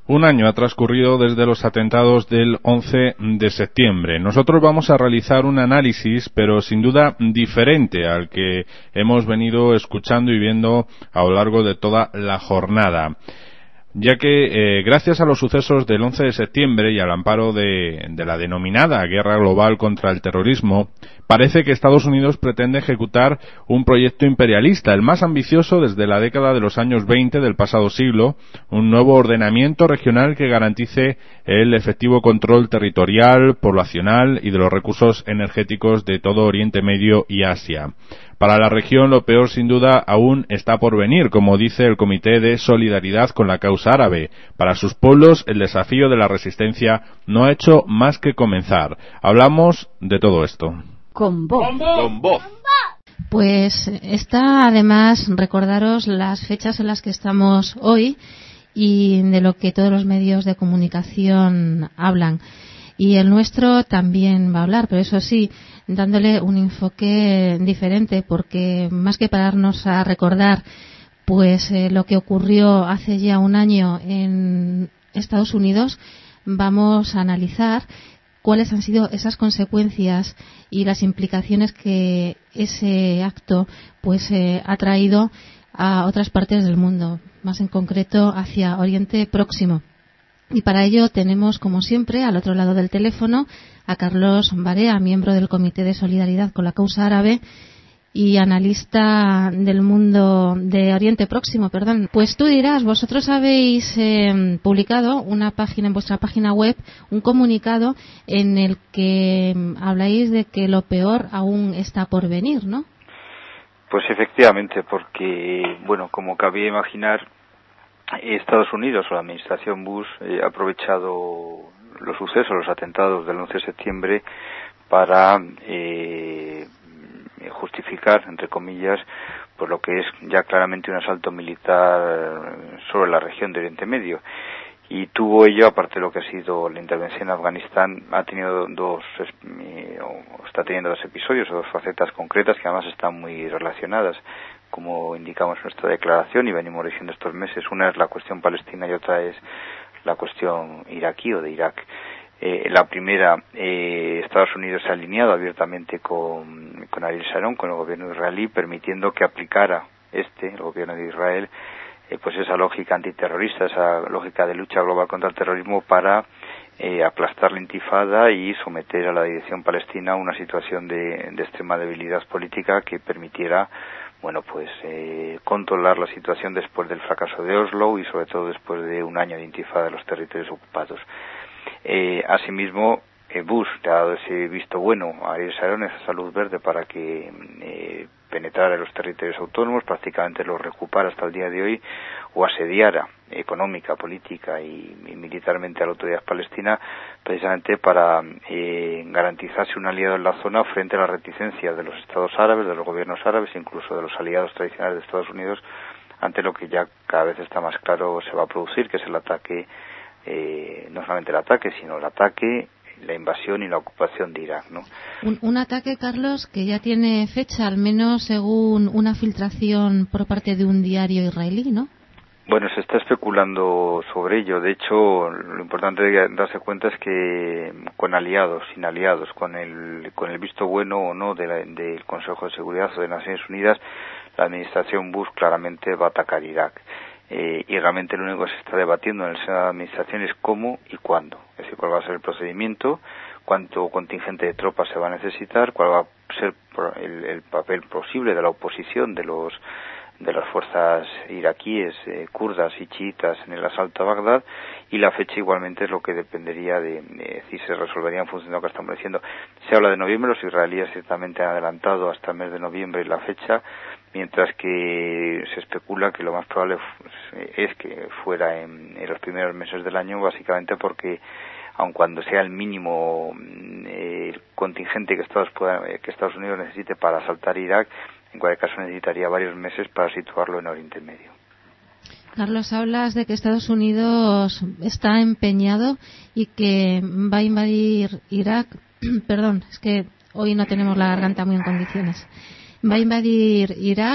Un año ha transcurrido desde los atentados del 11 de septiembre. Nosotros vamos a realizar un análisis, pero sin duda diferente al que hemos venido escuchando y viendo a lo largo de toda la jornada. Ya que gracias a los sucesos del 11 de septiembre y al amparo de la denominada guerra global contra el terrorismo, parece que Estados Unidos pretende ejecutar un proyecto imperialista, el más ambicioso desde la década de los años 20 del pasado siglo, un nuevo ordenamiento regional que garantice el efectivo control territorial, poblacional y de los recursos energéticos de todo Oriente Medio y Asia. Para la región lo peor sin duda aún está por venir, como dice el Comité de Solidaridad con la Causa Árabe. Para sus pueblos el desafío de la resistencia no ha hecho más que comenzar. Hablamos de todo esto. Con voz. Con voz. Pues está además recordaros las fechas en las que estamos hoy y de lo que todos los medios de comunicación hablan. Y el nuestro también va a hablar, pero eso sí, dándole un enfoque diferente, porque más que pararnos a recordar pues lo que ocurrió hace ya un año en Estados Unidos, vamos a analizar cuáles han sido esas consecuencias y las implicaciones que ese acto pues ha traído a otras partes del mundo, más en concreto hacia Oriente Próximo. Y para ello tenemos, como siempre, al otro lado del teléfono a Carlos Barea, miembro del Comité de Solidaridad con la Causa Árabe y analista del mundo de Oriente Próximo, perdón. Pues tú dirás, vosotros habéis publicado una página en vuestra página web, un comunicado en el que habláis de que lo peor aún está por venir, ¿no? Pues efectivamente, porque, bueno, como cabía imaginar, Estados Unidos o la administración Bush ha aprovechado los sucesos, los atentados del 11 de septiembre para justificar, entre comillas, por lo que es ya claramente un asalto militar sobre la región de Oriente Medio. Y tuvo ello, aparte de lo que ha sido la intervención en Afganistán, está teniendo dos episodios o dos facetas concretas que además están muy relacionadas, como indicamos en nuestra declaración y venimos diciendo estos meses. Una es la cuestión palestina y otra es la cuestión iraquí o de Irak. La primera, Estados Unidos se ha alineado abiertamente con Ariel Sharon, con el gobierno israelí, permitiendo que aplicara el gobierno de Israel, pues esa lógica antiterrorista, esa lógica de lucha global contra el terrorismo para aplastar la intifada y someter a la dirección palestina a una situación de extrema debilidad política que permitiera, bueno, pues controlar la situación después del fracaso de Oslo y sobre todo después de un año de intifada de los territorios ocupados. Asimismo, Bush le ha dado ese visto bueno a Ariel Sharon, esa luz verde para que penetrara en los territorios autónomos, prácticamente los recupara hasta el día de hoy, o asediara económica, política y militarmente a la autoridad palestina, precisamente para garantizarse un aliado en la zona frente a las reticencias de los estados árabes, de los gobiernos árabes, incluso de los aliados tradicionales de Estados Unidos, ante lo que ya cada vez está más claro se va a producir, que es el ataque, no solamente el ataque, sino el ataque, la invasión y la ocupación de Irak, ¿no? Un ataque, Carlos, que ya tiene fecha, al menos según una filtración por parte de un diario israelí, ¿no? Bueno, se está especulando sobre ello. De hecho, lo importante de darse cuenta es que con aliados, sin aliados, con el visto bueno o no del Consejo de Seguridad o de Naciones Unidas, la administración Bush claramente va a atacar Irak. Y realmente lo único que se está debatiendo en el seno de la administración es cómo y cuándo. Es decir, cuál va a ser el procedimiento, cuánto contingente de tropas se va a necesitar, cuál va a ser el papel posible de la oposición de las fuerzas iraquíes, kurdas y chiitas en el asalto a Bagdad, y la fecha igualmente es lo que dependería de si se resolvería en función de lo que estamos diciendo. Se habla de noviembre, los israelíes ciertamente han adelantado hasta el mes de noviembre la fecha, mientras que se especula que lo más probable es que fuera en los primeros meses del año, básicamente porque aun cuando sea el mínimo el contingente que Estados Unidos necesite para asaltar Irak, en cualquier caso necesitaría varios meses para situarlo en Oriente Medio. Carlos, hablas de que Estados Unidos está empeñado y que va a invadir Irak. Perdón, es que hoy no tenemos la garganta muy en condiciones. Va a invadir Irak,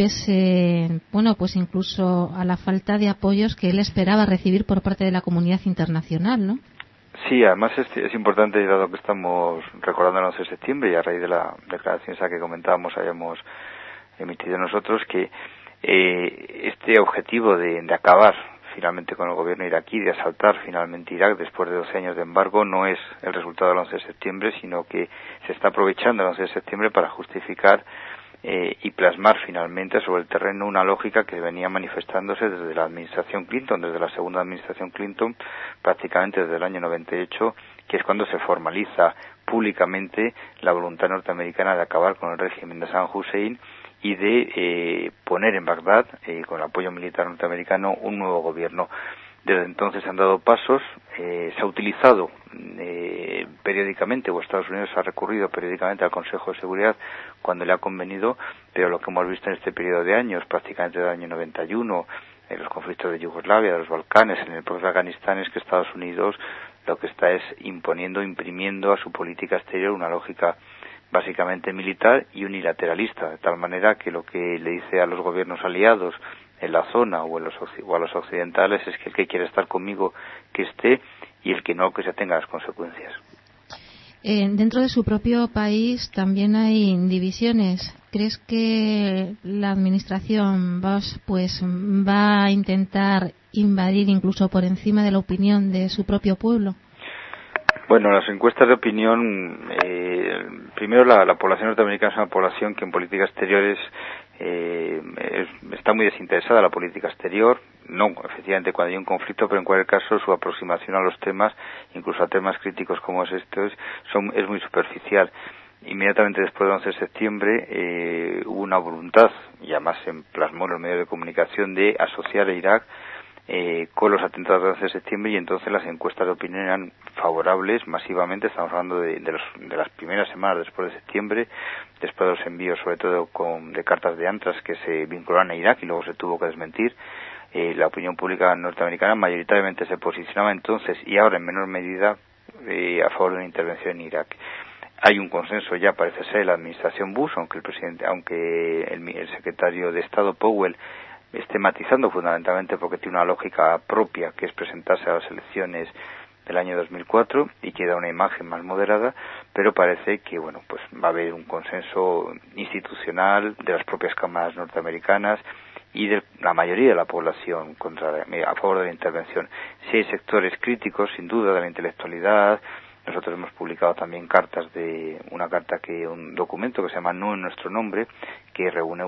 pese, bueno, pues incluso a la falta de apoyos que él esperaba recibir por parte de la comunidad internacional, ¿no? Sí, además es importante, dado que estamos recordando el 11 de septiembre y a raíz de la declaración esa que comentábamos hayamos emitido nosotros, que este objetivo de acabar finalmente con el gobierno iraquí, de asaltar finalmente Irak después de 12 años de embargo, no es el resultado del 11 de septiembre, sino que se está aprovechando el 11 de septiembre para justificar y plasmar finalmente sobre el terreno una lógica que venía manifestándose desde la administración Clinton, desde la segunda administración Clinton, prácticamente desde el año 98, que es cuando se formaliza públicamente la voluntad norteamericana de acabar con el régimen de Saddam Hussein y de poner en Bagdad, con el apoyo militar norteamericano, un nuevo gobierno. Desde entonces se han dado pasos, se ha utilizado periódicamente, o Estados Unidos ha recurrido periódicamente al Consejo de Seguridad cuando le ha convenido, pero lo que hemos visto en este periodo de años, prácticamente del año 91, en los conflictos de Yugoslavia, de los Balcanes, en el propio Afganistán, es que Estados Unidos lo que está es imprimiendo a su política exterior una lógica básicamente militar y unilateralista, de tal manera que lo que le dice a los gobiernos aliados en la zona o a los occidentales es que el que quiere estar conmigo que esté y el que no, que se tenga las consecuencias. Dentro de su propio país también hay divisiones. ¿Crees que la administración va a intentar invadir incluso por encima de la opinión de su propio pueblo? Bueno, las encuestas de opinión, primero la población norteamericana es una población que en políticas exteriores está muy desinteresada en la política exterior, no efectivamente cuando hay un conflicto, pero en cualquier caso su aproximación a los temas, incluso a temas críticos como es muy superficial. Inmediatamente después del 11 de septiembre hubo una voluntad, y además se plasmó en los medios de comunicación, de asociar a Irak con los atentados del 11 de septiembre, y entonces las encuestas de opinión eran favorables masivamente. Estamos hablando de las primeras semanas después de septiembre, después de los envíos sobre todo de cartas de Antras que se vincularon a Irak y luego se tuvo que desmentir. La opinión pública norteamericana mayoritariamente se posicionaba entonces y ahora en menor medida a favor de una intervención en Irak. Hay un consenso ya, parece ser, en la administración Bush, aunque el secretario de Estado Powell esté matizando fundamentalmente porque tiene una lógica propia, que es presentarse a las elecciones del año 2004 y que da una imagen más moderada, pero parece que pues va a haber un consenso institucional de las propias cámaras norteamericanas y de la mayoría de la población a favor de la intervención. Sí hay sectores críticos, sin duda, de la intelectualidad. Nosotros hemos publicado también un documento que se llama No en nuestro nombre, que reúne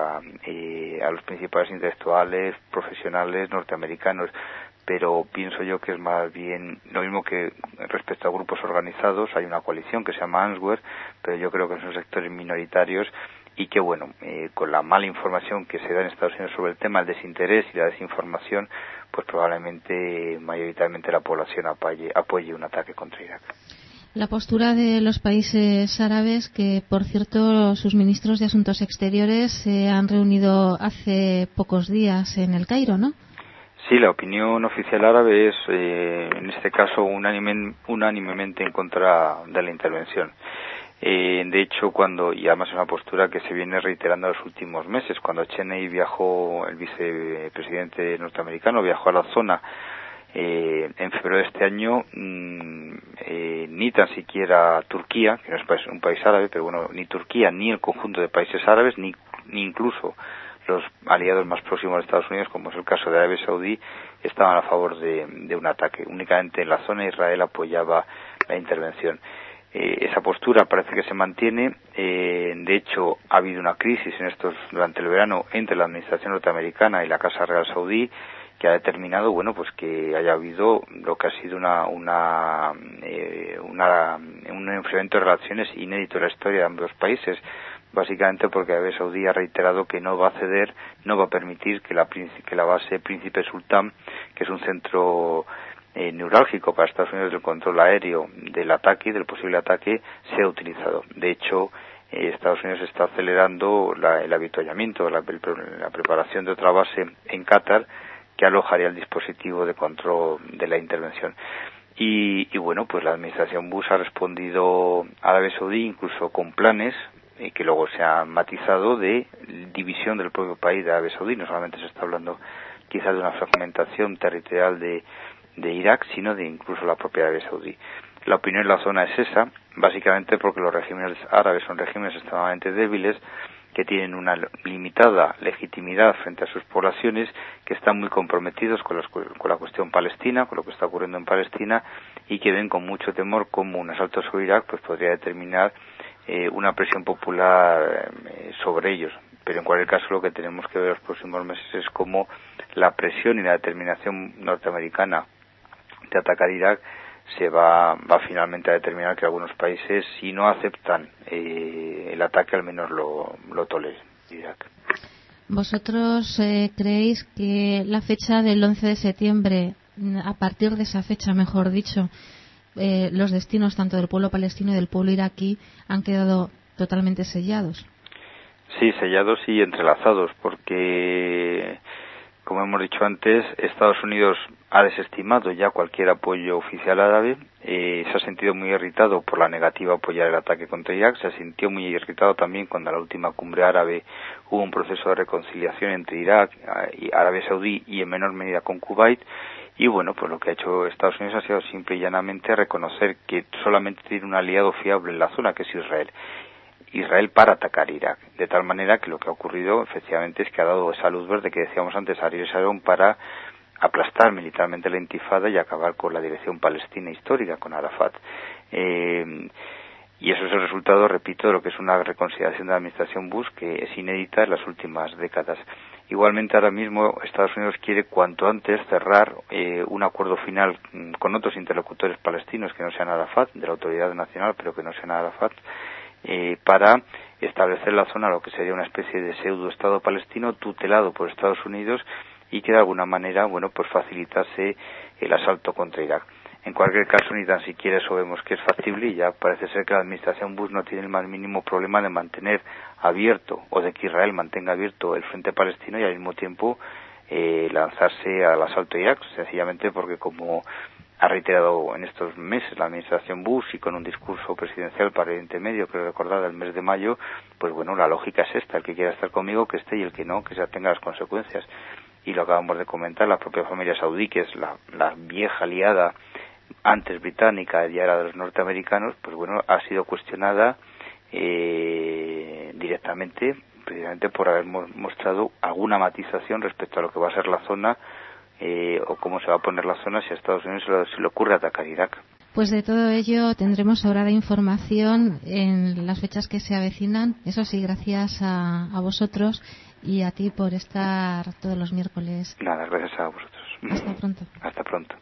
a los principales intelectuales, profesionales norteamericanos, pero pienso yo que es más bien lo mismo que respecto a grupos organizados. Hay una coalición que se llama Answer, pero yo creo que son sectores minoritarios y que con la mala información que se da en Estados Unidos sobre el tema, el desinterés y la desinformación, pues probablemente mayoritariamente la población apoye un ataque contra Irak. La postura de los países árabes, que por cierto sus ministros de Asuntos Exteriores se han reunido hace pocos días en el Cairo, ¿no? Sí, la opinión oficial árabe es, en este caso, unánimemente en contra de la intervención. De hecho, y además es una postura que se viene reiterando en los últimos meses, cuando Cheney el vicepresidente norteamericano, viajó a la zona en febrero de este año, ni tan siquiera Turquía, que no es un país árabe, pero ni Turquía ni el conjunto de países árabes, ni incluso los aliados más próximos de Estados Unidos, como es el caso de Arabia Saudí, estaban a favor de un ataque. Únicamente en la zona Israel apoyaba la intervención. Esa postura parece que se mantiene. De hecho, ha habido una crisis durante el verano entre la administración norteamericana y la Casa Real Saudí, que ha determinado que haya habido lo que ha sido un enfriamiento de relaciones inédito en la historia de ambos países, básicamente porque Arabia Saudí ha reiterado que no va a ceder, no va a permitir que la base Príncipe Sultán, que es un centro neurálgico para Estados Unidos del control aéreo del posible ataque, sea utilizado. De hecho, Estados Unidos está acelerando el avituallamiento, la preparación de otra base en Qatar que alojaría el dispositivo de control de la intervención. Y la administración Bush ha respondido a Arabia Saudí incluso con planes que luego se ha matizado de división del propio país de Arabia Saudí. No solamente se está hablando quizás de una fragmentación territorial de Irak, sino de incluso la propia Arabia Saudí. La opinión en la zona es esa, básicamente porque los regímenes árabes son regímenes extremadamente débiles, que tienen una limitada legitimidad frente a sus poblaciones, que están muy comprometidos con la cuestión palestina, con lo que está ocurriendo en Palestina, y que ven con mucho temor cómo un asalto sobre Irak pues podría determinar una presión popular sobre ellos. Pero en cualquier caso lo que tenemos que ver los próximos meses es cómo la presión y la determinación norteamericana de atacar Irak se va finalmente a determinar que algunos países, si no aceptan el ataque, al menos lo toleren. Irak. ¿Vosotros creéis que la fecha del 11 de septiembre, a partir de esa fecha, mejor dicho, los destinos tanto del pueblo palestino y del pueblo iraquí han quedado totalmente sellados? Sí, sellados y entrelazados, porque, como hemos dicho antes, Estados Unidos ha desestimado ya cualquier apoyo oficial árabe, se ha sentido muy irritado por la negativa a apoyar el ataque contra Irak, se sintió muy irritado también cuando en la última cumbre árabe hubo un proceso de reconciliación entre Irak y Arabia Saudí y en menor medida con Kuwait, y bueno, pues lo que ha hecho Estados Unidos ha sido simple y llanamente reconocer que solamente tiene un aliado fiable en la zona, que es Israel para atacar Irak, de tal manera que lo que ha ocurrido efectivamente es que ha dado esa luz verde que decíamos antes a Ariel Sharon para aplastar militarmente la intifada y acabar con la dirección palestina histórica, con Arafat. Y eso es el resultado, repito, de lo que es una reconsideración de la administración Bush que es inédita en las últimas décadas. Igualmente, ahora mismo Estados Unidos quiere cuanto antes cerrar un acuerdo final con otros interlocutores palestinos que no sean Arafat, de la Autoridad Nacional, pero que no sean Arafat, para establecer la zona lo que sería una especie de pseudo-estado palestino tutelado por Estados Unidos y que de alguna manera, bueno, pues facilitase el asalto contra Irak. En cualquier caso, ni tan siquiera eso vemos que es factible, y ya parece ser que la administración Bush no tiene el más mínimo problema de mantener abierto, o de que Israel mantenga abierto el frente palestino y al mismo tiempo lanzarse al asalto a Irak, sencillamente porque, como ha reiterado en estos meses la administración Bush y con un discurso presidencial para Oriente Medio, que recordaba el mes de mayo, pues bueno, la lógica es esta: el que quiera estar conmigo que esté, y el que no, que se atenga a las consecuencias. Y lo acabamos de comentar, la propia familia saudí, que es la vieja aliada antes británica y ahora de los norteamericanos, pues bueno, ha sido cuestionada directamente, precisamente por haber mostrado alguna matización respecto a lo que va a ser la zona o cómo se va a poner la zona si a Estados Unidos se le ocurre atacar Irak. Pues de todo ello tendremos ahora de información en las fechas que se avecinan. Eso sí, gracias a vosotros y a ti por estar todos los miércoles. Nada, gracias a vosotros. Hasta pronto. Hasta pronto.